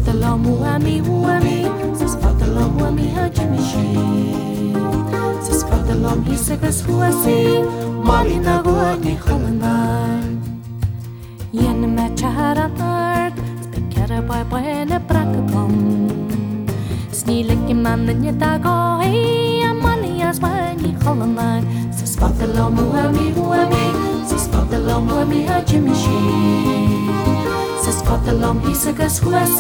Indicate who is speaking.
Speaker 1: uami, sasfatalom uami hajimishi. Sasfatalom hisagas huasi, malina guani halanar. Yen machaharar, spekera boy buena prakapom. Snilik imananya tago, hey, amanias wani halanar. Sasfatalom uami, sasfatalom uami hajimishi. Sasfatalom hisagas huasi.